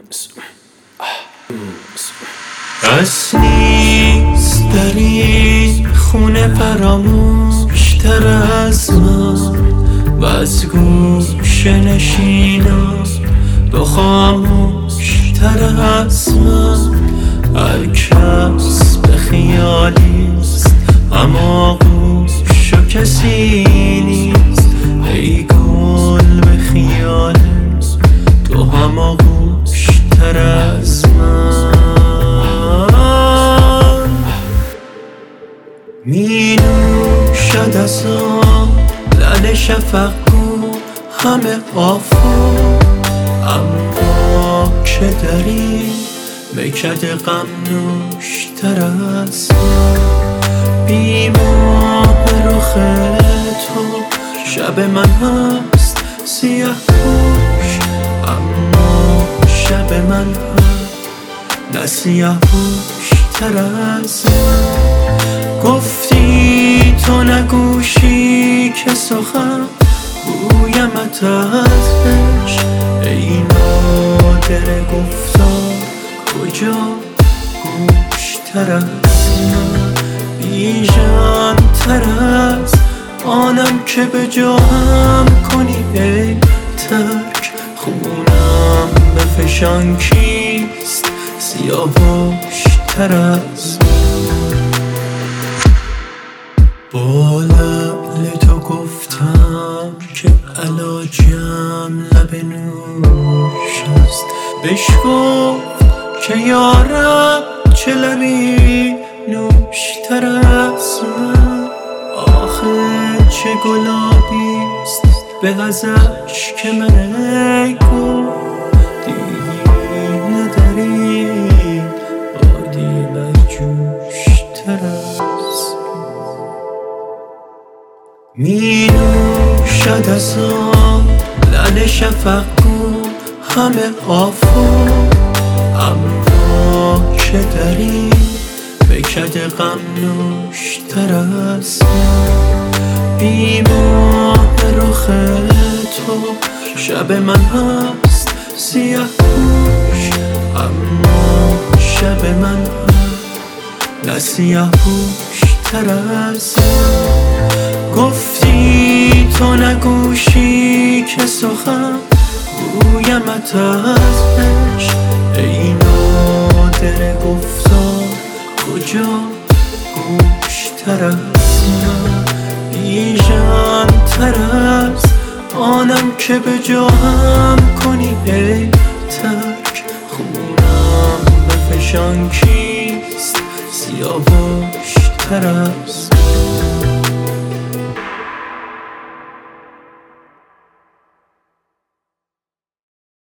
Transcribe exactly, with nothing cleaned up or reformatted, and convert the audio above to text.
کس نیست در این خونه فراموشتر از من و از گوشه نشینان تو خاموشتر از من. هر کس به خیالیست اما گوش و کسی نیست. ای گل به خیالیست تو هم گوشتر از من. می نوشد از آن لعل شفق گو همه آفاق، اما که در این میکده غم نوشتر از من. بیماه رخ تو شب من هست سیاه پوش، اما شب من هست نه سیاه پوشتر از من. گفتی تو نگوشی که سخن گویمت از عشق، ای نادر گفتار کجا گوشتر از من. بیژن تر از آنم که به جاهم کنی ای ترک، خونم بفشان کیست سیاوشتر از من. با لعل تو گفتم که علاجم لب نوش است، بشکف که یارب چه لبی نوشتر از من. آخه چه گلابیست به از اشک من ای گل، دیوینه در این بادی برجوشتر از من. می نوشد از آن لعل شفق گو همه آفاق، اما که در این میکده غم نوشتر از من. بیماه رخ تو شب من هست سیاه پوش، اما شب من هست نه سیاه پوشتر از من. گفتی تو نگوشی که سخن گویمت از عشق، ای نادر گفتار کجا گوشتر از من. بیژن تر از آنم که به جاهم کنی ای ترک، خونم بفشان کیست سیاوشتر از